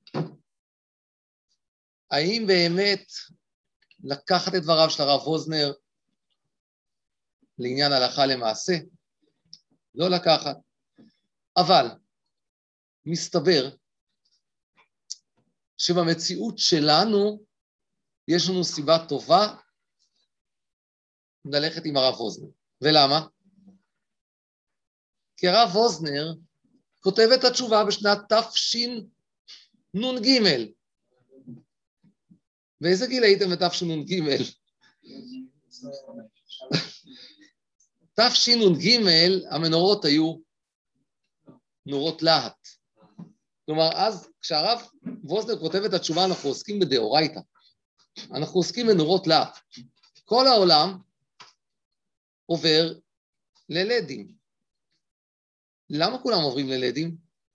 Speaker 1: האם באמת לקחת את דבריו של הרב ווזנר לעניין הלכה למעשה? לא לקחת. אבל מסתבר שבמציאות שלנו יש לנו סיבה טובה ללכת עם הרב ווזנר. ולמה? כי הרב ווזנר כותב את התשובה בשנת תשנ"ג. באיזה גיל הייתם בתשנ"ג? תשנ"ג המנורות היו נורות להט. כלומר, אז כשהרב ווזנר כותב את התשובה, אנחנו עוסקים בדאורייתא. אנחנו עוסקים בנורות להט. כל העולם עובר ללדים. למה כולם עוברים ללדים?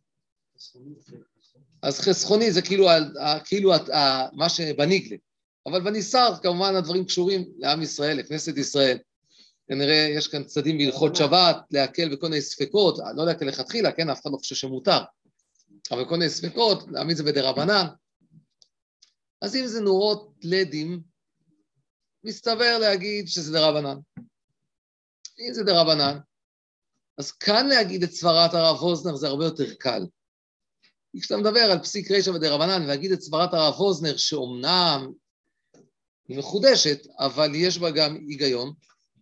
Speaker 1: אז חסכוני זה כאילו מה שבניגלה. אבל בניסר, כמובן, הדברים קשורים לעם ישראל, לכנסת ישראל. כנראה יש כאן צדדים בהלכות שבת, להקל בכל מיני ספקות, לא להקל לכתחילה, כן, אף אחד לא חושב שמותר. אבל כל מיני ספקות, להעמיד זה בדרבנן. אז אם זה נורות לדים, מסתבר להגיד שזה דרבנן. אם זה דרבנן, אז כאן להגיד את סברת הרב ווזנר זה הרבה יותר קל. כשאתה מדבר על פסיק רשע ודרבנן, והגיד את סברת הרב ווזנר, שאומנם היא מחודשת, אבל יש בה גם היגיון,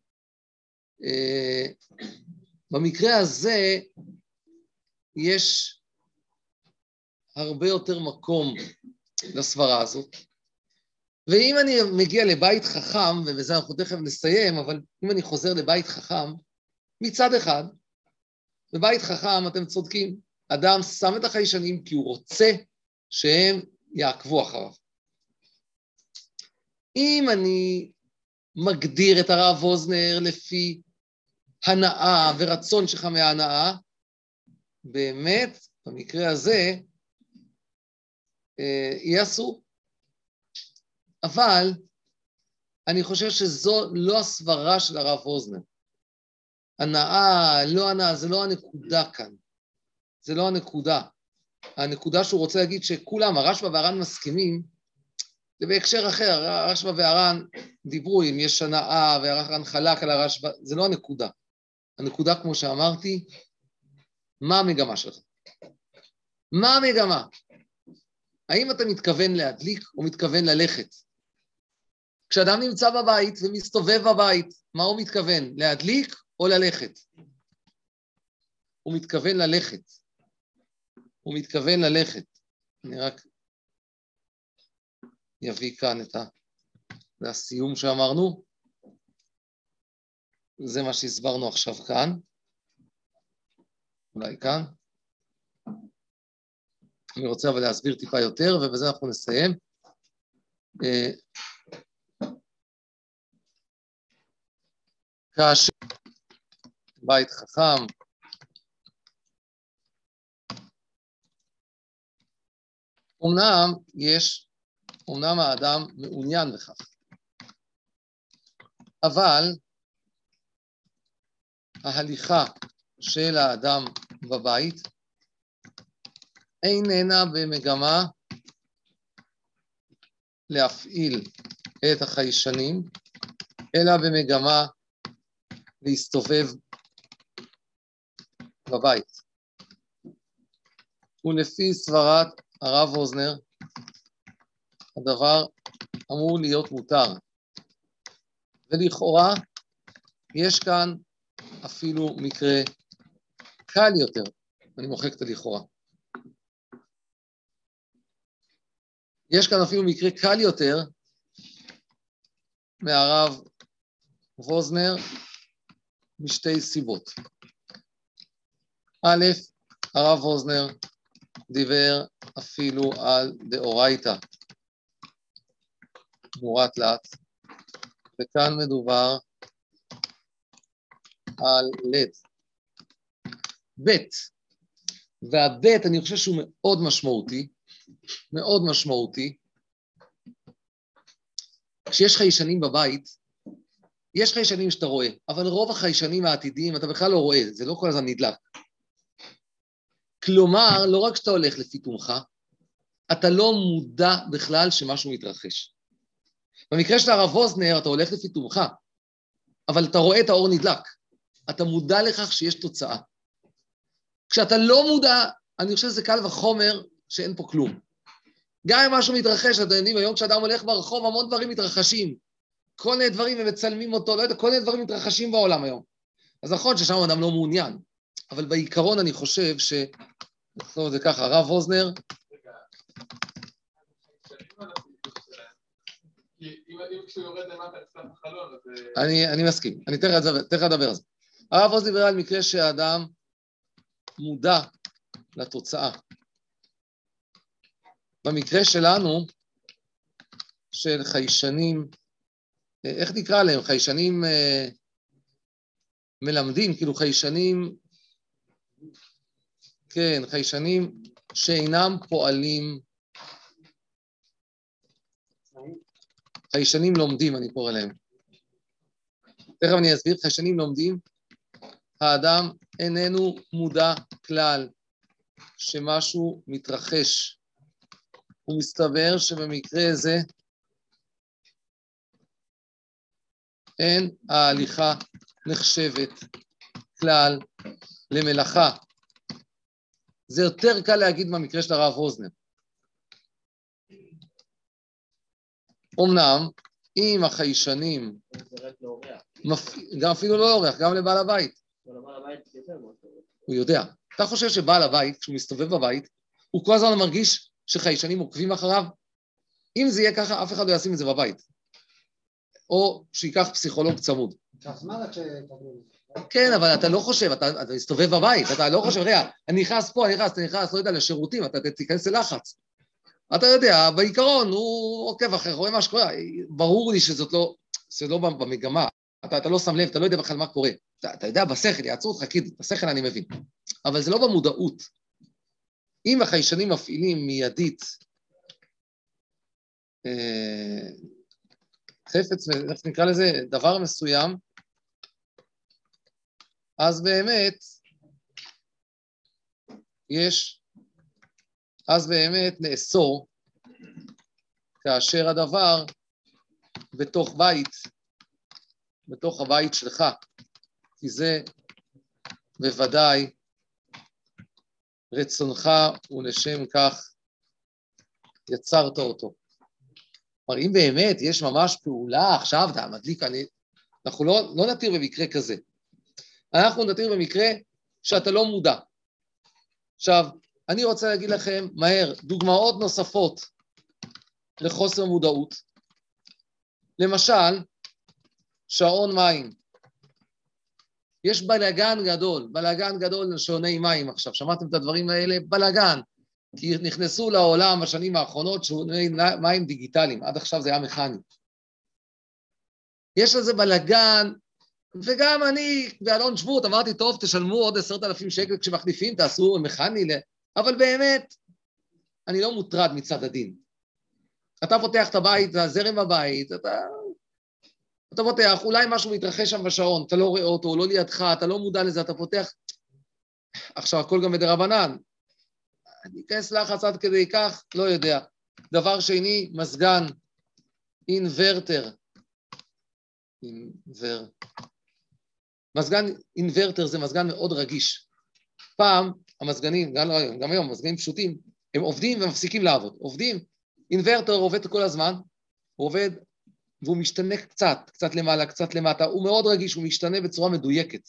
Speaker 1: במקרה הזה יש הרבה יותר מקום לסברה הזאת, ואם אני מגיע לבית חכם, ובזה אנחנו תכף נסיים, אבל אם אני חוזר לבית חכם, מצד אחד, בבית חכם אתם צודקים, אדם שם את החיישנים כי הוא רוצה שהם יעקבו אחריו. אם אני מגדיר את הרב ווזנר לפי הנאה ורצון שלך מההנאה, באמת, במקרה הזה, יהיה אסור. אבל אני חושב שזו לא הסברה של הרב ווזנר. הנאה, לא הנאה, זה לא הנקודה כאן. זה לא הנקודה. הנקודה שהוא רוצה להגיד שכולם, הרשב"א והר"ן מסכימים, זה בהקשר אחר, הרשב"א והר"ן דיברו אם יש הנאה והר"ן חלק על הרשב"א, זה לא הנקודה. הנקודה, כמו שאמרתי, מה המגמה שלך? מה המגמה? האם אתה מתכוון להדליק או מתכוון ללכת? כשאדם נמצא בבית ומסתובב בבית, מה הוא מתכוון? להדליק או ללכת? הוא מתכוון ללכת. הוא מתכוון ללכת. אני רק יביא כאן את זה הסיום שאמרנו. זה מה שהסברנו עכשיו כאן. אולי כאן. אני רוצה אבל להסביר טיפה יותר, ובזה אנחנו נסיים. כאשר בית חכם, אומנם האדם מעוניין בכך, אבל ההליכה של האדם בבית איננה במגמה להפעיל את החיישנים, אלא במגמה להסתובב בבית. ולפי סברת הרב ווזנר, הדבר אמור להיות מותר. ולכאורה, יש כאן אפילו מקרה קל יותר. אני מוחק את הלכאורה. יש כאן אפילו מקרה קל יותר מהרב ווזנר משתי סיבות. א', הרב ווזנר דיבר אפילו על דאורייתא, תמורת לת, וכאן מדובר על לד. ב', והב' אני חושב שהוא מאוד משמעותי, מאוד משמעותי. כשיש חיישנים בבית, יש חיישנים שאתה רואה, אבל רוב החיישנים העתידיים אתה בכלל לא רואה, זה לא כל הזמן נדלק. כלומר, לא רק שאתה הולך לפי תומך, אתה לא מודע בכלל שמשהו מתרחש. במקרה של הרב ווזנר, אתה הולך לפי תומך, אבל אתה רואה את האור נדלק. אתה מודע לכך שיש תוצאה. כשאתה לא מודע, אני חושב שזה קל וחומר שאין פה כלום. גם אם משהו מתרחש, אתם יודעים, היום כשאדם הולך ברחוב, המון דברים מתרחשים. כל מיני דברים, הם מצלמים אותו, לא יודע, כל מיני דברים מתרחשים בעולם היום. אז נכון ששם אדם לא מעוניין, אבל בעיקרון אני חושב נחזור את זה ככה, הרב ווזנר.
Speaker 3: אם כשהוא יורד למטה קצת החלון, אז...
Speaker 1: אני מסכים, אני תכף אדבר על זה. הרב ווזנר דיבר על מקרה שהאדם מודע לתוצאה. במקרה שלנו, של חיישנים איך נקרא להם? חיישנים מלמדים, כאילו חיישנים, כן, חיישנים שאינם פועלים, חיישנים לומדים, אני קורא להם. תכף אני אסביר, חיישנים לומדים, האדם איננו מודע כלל שמשהו מתרחש. הוא מסתבר שבמקרה זה אין ההליכה נחשבת כלל למלאכה. זה יותר קל להגיד במקרה של הרב אוזנר. אמנם, אם החיישנים, גם אפילו לא אורח, גם לבעל הבית. הוא יודע. אתה חושב שבעל הבית, כשהוא מסתובב בבית, הוא כל הזמן מרגיש שחיישנים עוקבים אחריו? אם זה יהיה ככה, אף אחד לא ישים את זה בבית. או שיקח פסיכולוג צמוד. כן, אבל אתה לא חושב, אתה מסתובב בבית, אתה לא חושב, רגע, אני נכנס פה, אתה נכנס, לא יודע, לשירותים, אתה תיכנס ללחץ. אתה יודע, בעיקרון הוא עוקב אחר, רואה מה שקורה, ברור לי שזאת לא, זה לא במגמה, אתה לא שם לב, אתה לא יודע בכלל מה קורה. אתה יודע, בשכל, יעצרו אותך, כי בשכל אני מבין. אבל זה לא במודעות. אם החיישנים מפעילים מיידית, חפץ, איך נקרא לזה, דבר מסוים, אז באמת, אז באמת נאסור, כאשר הדבר בתוך בית, בתוך הבית שלך, כי זה בוודאי רצונך ולשם כך יצרת אותו. כלומר, אם באמת יש ממש פעולה, עכשיו אתה מדליק, אנחנו לא נתיר במקרה כזה. אנחנו נתיר במקרה שאתה לא מודע. עכשיו, אני רוצה להגיד לכם מהר, דוגמאות נוספות לחוסר מודעות. למשל, שעון מים. יש בלגן גדול לשעוני מים עכשיו. שמעתם את הדברים האלה? בלגן. כי נכנסו לעולם בשנים האחרונות שעוני מים דיגיטליים. עד עכשיו זה היה מכני. יש לזה בלגן, וגם אני באלון שבות אמרתי, טוב, תשלמו עוד 10,000 שקל כשמחליפים, תעשו מכני, אבל באמת, אני לא מוטרד מצד הדין. אתה פותח את הבית, זה הזרם בבית, אתה פותח, אולי משהו מתרחש שם בשעון, אתה לא רואה אותו, הוא לא לידך, אתה לא מודע לזה, אתה פותח, עכשיו הכל גם בדרבנן, אני אכנס לחץ עד כדי כך, לא יודע. דבר שני, מזגן, אינוורטר, מזגן אינוורטר זה מזגן מאוד רגיש. פעם המזגנים, גם היום, מזגנים פשוטים, הם עובדים ומפסיקים לעבוד. עובדים, אינוורטר עובד כל הזמן, הוא עובד והוא משתנה קצת למעלה, קצת למטה, הוא מאוד רגיש, הוא משתנה בצורה מדויקת.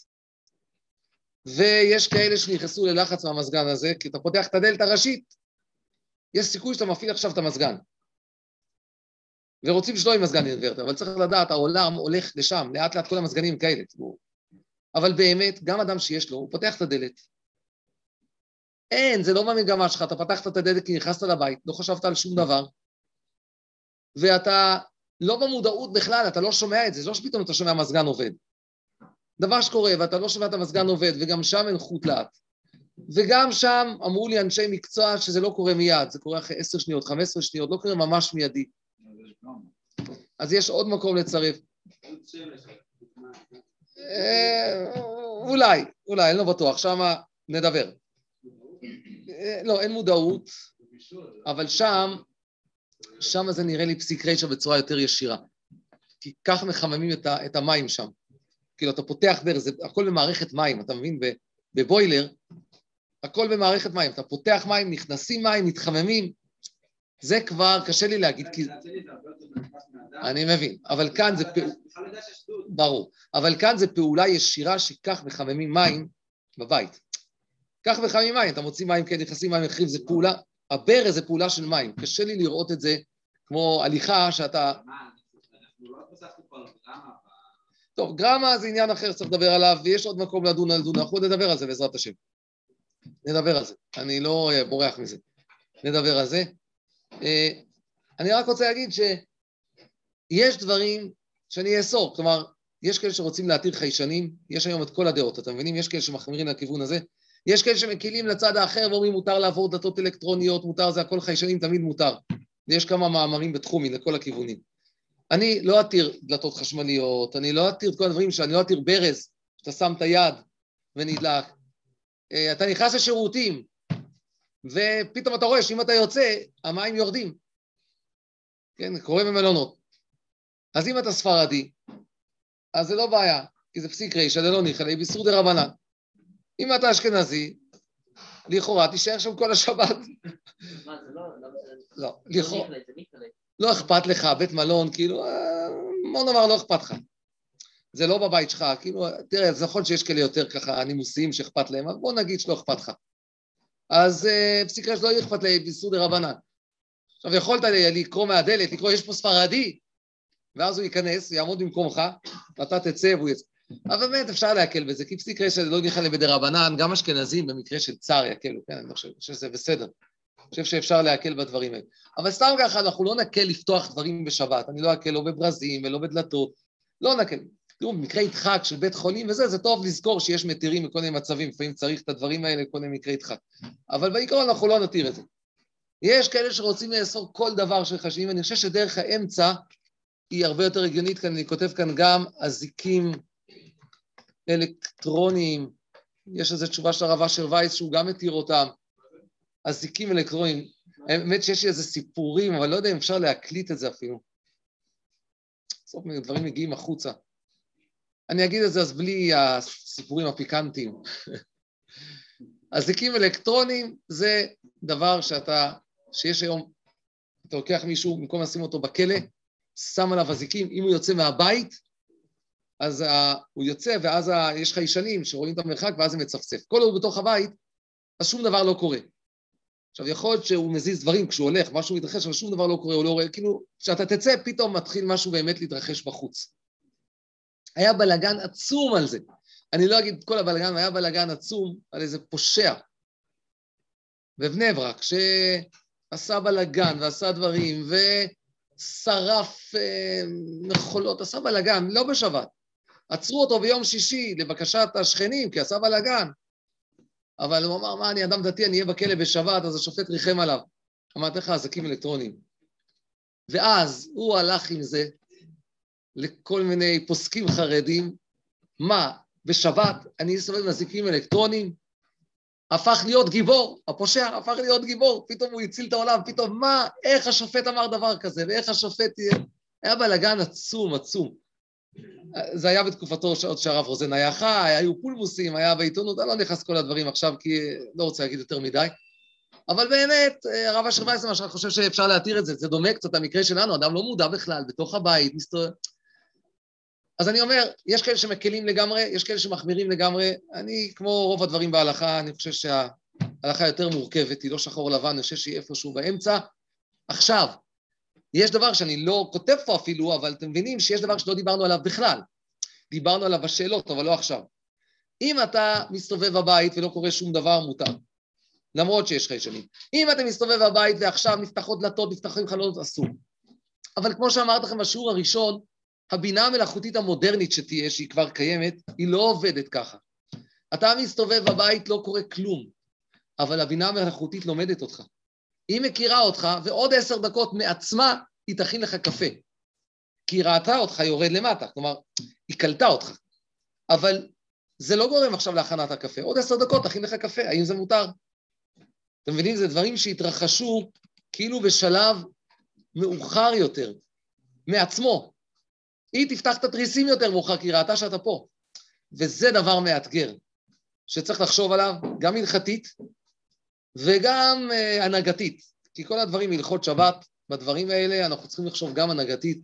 Speaker 1: ויש כאלה שנכנסו ללחץ מהמזגן הזה, כי אתה פותח את הדלת הראשית, יש סיכוי שאתה מפעיל עכשיו את המזגן. ורוצים שלא עם מזגן אינוורטר, אבל צריך לדעת, העולם הולך לשם, לאט לאט כל המזגנים כאלה. אבל באמת, גם אדם שיש לו, הוא פותח את הדלת. אין, זה לא במגמה שלך, אתה פתחת את הדלת כי נכנסת לבית, לא חשבת על שום דבר, ואתה לא במודעות בכלל, אתה לא שומע את זה, לא שפתאום אתה שומע מזגן עובד. דבר שקורה, ואתה לא שומע את המזגן עובד, וגם שם אין חוט לאט. וגם שם אמרו לי אנשי מקצוע שזה לא קורה מיד, זה קורה אחרי 10 שניות, 15 שניות, לא קורה ממש מיידי. אז יש עוד מקום לצרף. אולי, אני לא בטוח, שם נדבר. לא, אין מודעות, אבל שם זה נראה לי פסיק רשע בצורה יותר ישירה. כי כך מחממים את המים שם. כאילו, אתה פותח דרך, זה הכל במערכת מים, אתה מבין? בבוילר, הכל במערכת מים. אתה פותח מים, נכנסים מים, מתחממים. זה כבר קשה לי להגיד, כי... אני מבין, אבל כאן זה... ברור, אבל כאן זה פעולה ישירה שכך מחממים מים בבית. כך מחממים מים, אתה מוציא מים, כן, נכנסים מים, מחריב, זה פעולה, הברז זה פעולה של מים. קשה לי לראות את זה כמו הליכה שאתה... טוב, גרמה זה עניין אחר, צריך לדבר עליו, ויש עוד מקום לדון, אנחנו נדבר על זה בעזרת השם. נדבר על זה, אני לא בורח מזה. נדבר על זה. אני רק רוצה להגיד שיש דברים שאני אאסור. כלומר, יש כאלה שרוצים להתיר חיישנים, יש היום את כל הדעות, אתם מבינים? יש כאלה שמחמירים לכיוון הזה, יש כאלה שמקילים לצד האחר ואומרים מותר לעבור דלתות אלקטרוניות, מותר זה הכל חיישנים, תמיד מותר. ויש כמה מאמרים בתחומי לכל הכיוונים. אני לא אתיר דלתות חשמליות, אני לא אתיר את כל הדברים שאני לא אתיר ברז, שאתה שם את היד ונדלק. אתה נכנס לשירותים, ופתאום אתה רואה שאם אתה יוצא, המים יורדים. כן, קורה במלונות. אז אם אתה ספרדי, אז זה לא בעיה, כי זה פסיק רישא, זה לא ניחא, באיסור דרבנן. אם אתה אשכנזי, לכאורה תישאר שם כל השבת.
Speaker 5: מה, זה לא?
Speaker 1: לא, לכאורה. לא אכפת לך, בית מלון, כאילו, מה נאמר, לא אכפת לך. זה לא בבית שלך, כאילו, תראה, זה נכון שיש כאלה יותר ככה נימוסיים שאכפת להם, אבל בוא נגיד שלא אכפת לך. אז פסיק רישא לא אכפת להם באיסור דרבנן. עכשיו, יכולת לקרוא מהדלת, לקרוא, יש פה ספרדי, ואז הוא ייכנס, יעמוד במקומך, ואתה תצא והוא יצא. אבל באמת אפשר להקל בזה, כי פסיק רישא לא נכלל בדרבנן, גם אשכנזים במקרה של צער יקלו, כן, אני חושב שזה בסדר. אני חושב שאפשר להקל בדברים האלה. אבל סתם ככה, אנחנו לא נקל לפתוח דברים בשבת, אני לא אקל לא בברזים ולא בדלתות, לא נקל. תראו, במקרה ידחק של בית חולים וזה, זה טוב לזכור שיש מתירים בכל מיני מצבים, לפעמים צריך את הדברים האלה, כל מיני מקרה ידחק. אבל בעיקרון אנחנו לא נתיר את זה. יש כאלה שרוצים לאסור כל דבר שחשבים, ואני חושב שדרך האמצע היא הרבה יותר הגיונית, כאן אני כותב כאן גם אזיקים אלקטרוניים, יש איזו תשובה של הרב אשר וייס שהוא גם מתיר אותם, אזיקים אלקטרוניים, האמת שיש לי איזה סיפורים, אבל לא יודע אם אפשר להקליט את זה אפילו. בסוף דברים מגיעים החוצה. אני אגיד את זה אז בלי הסיפורים הפיקנטיים. אזיקים אלקטרוניים זה דבר שיש היום, אתה לוקח מישהו, במקום לשים אותו בכלא, שם עליו אזיקים, אם הוא יוצא מהבית, אז הוא יוצא, ואז יש חיישנים שרואים את המרחק, ואז זה מצפצף. כל עוד בתוך הבית, אז שום דבר לא קורה. עכשיו, יכול להיות שהוא מזיז דברים כשהוא הולך, משהו מתרחש, אבל שום דבר לא קורה, הוא לא רואה, כאילו, כשאתה תצא, פתאום מתחיל משהו באמת להתרחש בחוץ. היה בלגן עצום על זה. אני לא אגיד כל הבלגן, היה בלגן עצום על איזה פושע. בבני ברק, שעשה בלגן ועשה דברים, ושרף מכולות, עשה בלגן, לא בשבת. עצרו אותו ביום שישי לבקשת השכנים, כי עשה בלגן. אבל הוא אמר, מה, אני אדם דתי, אני אהיה בכלא בשבת, אז השופט ריחם עליו. אמרתי לך, אזיקים אלקטרוניים. ואז הוא הלך עם זה לכל מיני פוסקים חרדים, מה, בשבת אני אסתובב עם אזיקים אלקטרוניים, הפך להיות גיבור, הפושע הפך להיות גיבור, פתאום הוא הציל את העולם, פתאום מה, איך השופט אמר דבר כזה, ואיך השופט היה בלגן עצום, עצום. זה היה בתקופתו שעוד שהרב רוזן היה חי, היו פולמוסים, היה בעיתונות, אני לא נכנס כל הדברים עכשיו, כי לא רוצה להגיד יותר מדי, אבל באמת, הרב אשר וייס, מה שאני חושב שאפשר להתיר את זה, זה דומה קצת המקרה שלנו, אדם לא מודע בכלל, בתוך הבית, אז אני אומר, יש כאלה שמקלים לגמרי, יש כאלה שמחמירים לגמרי, אני, כמו רוב הדברים בהלכה, אני חושב שההלכה יותר מורכבת, היא לא שחור לבן, אני חושב שהיא איפשהו באמצע. עכשיו, יש דבר שאני לא כותב פה אפילו, אבל אתם מבינים שיש דבר שלא דיברנו עליו בכלל. דיברנו עליו בשאלות, אבל לא עכשיו. אם אתה מסתובב בבית ולא קורה שום דבר, מותר. למרות שיש חיישנים. אם אתה מסתובב בבית ועכשיו נפתחות דלתות, נפתחים חלונות, אסור. אבל כמו שאמרתי לכם בשיעור הראשון, הבינה המלאכותית המודרנית שתהיה, שהיא כבר קיימת, היא לא עובדת ככה. אתה מסתובב בבית, לא קורה כלום, אבל הבינה המלאכותית לומדת אותך. היא מכירה אותך, ועוד 10 דקות מעצמה היא תכין לך קפה. כי היא ראתה אותך יורד למטה, כלומר, היא קלטה אותך. אבל זה לא גורם עכשיו להכנת הקפה, עוד 10 דקות תכין לך קפה, האם זה מותר? אתם מבינים, זה דברים שהתרחשו כאילו בשלב מאוחר יותר, מעצמו. היא תפתח את התריסים יותר מאוחר, כי היא ראתה שאתה פה. וזה דבר מאתגר, שצריך לחשוב עליו, גם הלכתית וגם הנהגתית. כי כל הדברים הלכות שבת, בדברים האלה אנחנו צריכים לחשוב גם הנהגתית.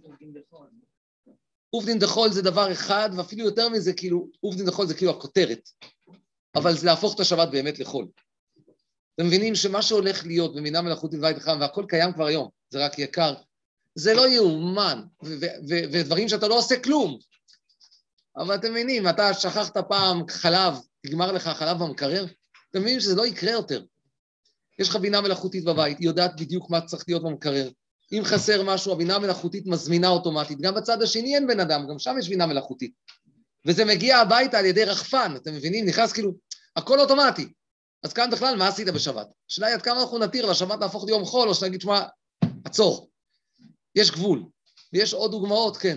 Speaker 1: עובדין דחול זה דבר אחד, ואפילו יותר מזה, כאילו, עובדין דחול זה כאילו הכותרת. אבל זה להפוך את השבת באמת לחול. אתם מבינים שמה שהולך להיות בבינה מלאכותית ובית חכם, והכל קיים כבר היום, זה רק יקר, זה לא יאומן, ודברים שאתה לא עושה כלום. אבל אתם מבינים, אתה שכחת פעם חלב, תגמר לך חלב במקרר, אתם מבינים שזה לא יקרה יותר. יש לך בינה מלאכותית בבית, היא יודעת בדיוק מה צריך להיות במקרר, אם חסר משהו, הבינה המלאכותית מזמינה אוטומטית. גם בצד השני אין בן אדם, גם שם יש בינה מלאכותית. וזה מגיע הביתה על ידי רחפן, אתם מבינים? נכנס כאילו, הכל אוטומטי. אז כאן בכלל, מה עשית בשבת? השאלה היא עד כמה אנחנו נתיר לשבת להפוך ליום חול, או שנגיד, שמה, עצור. יש גבול. ויש עוד דוגמאות, כן.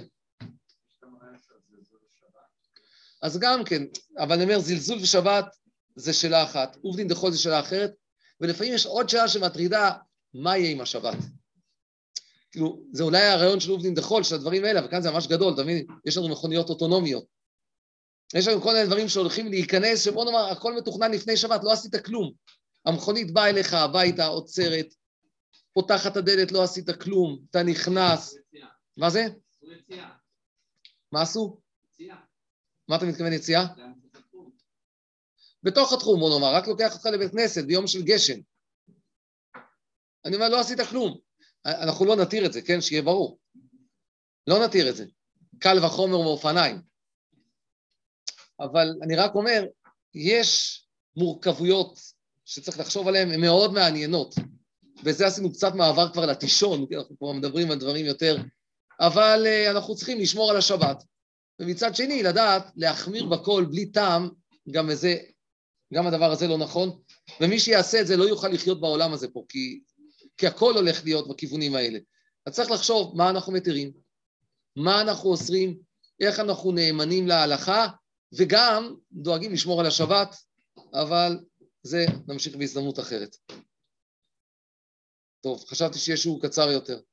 Speaker 1: אז גם כן, אבל אני אומר, זלזול ושבת זה שאלה אחת, עובדין דחול זה שאלה אחרת, ולפעמים יש עוד שאלה שמטרידה, מה יהיה עם השבת? כאילו, זה אולי הרעיון של עובדין דחול, של הדברים האלה, וכאן זה ממש גדול, אתה מבין? יש לנו מכוניות אוטונומיות. יש לנו כל מיני דברים שהולכים להיכנס, שבוא נאמר, הכל מתוכנן לפני שבת, לא עשית כלום. המכונית באה אליך הביתה, עוצרת, פותחת הדלת, לא עשית כלום, אתה נכנס. מה זה? מה עשו? מה אתה מתכוון יציאה? בתוך התחום, בוא נאמר, רק לוקח אותך לבית כנסת ביום של גשם. אני אומר, לא עשית כלום. אנחנו לא נתיר את זה, כן? שיהיה ברור. לא נתיר את זה. קל וחומר מאופניים. אבל אני רק אומר, יש מורכבויות שצריך לחשוב עליהן, הן מאוד מעניינות. בזה עשינו קצת מעבר כבר לתישון, אנחנו כבר מדברים על דברים יותר, אבל אנחנו צריכים לשמור על השבת. ומצד שני, לדעת, להחמיר בכל בלי טעם, גם הדבר הזה לא נכון, ומי שיעשה את זה לא יוכל לחיות בעולם הזה פה, כי הכל הולך להיות בכיוונים האלה. אז צריך לחשוב מה אנחנו מתירים, מה אנחנו אוסרים, איך אנחנו נאמנים להלכה, וגם דואגים לשמור על השבת, אבל זה נמשיך בהזדמנות אחרת. טוב, חשבתי שיש שהוא קצר יותר.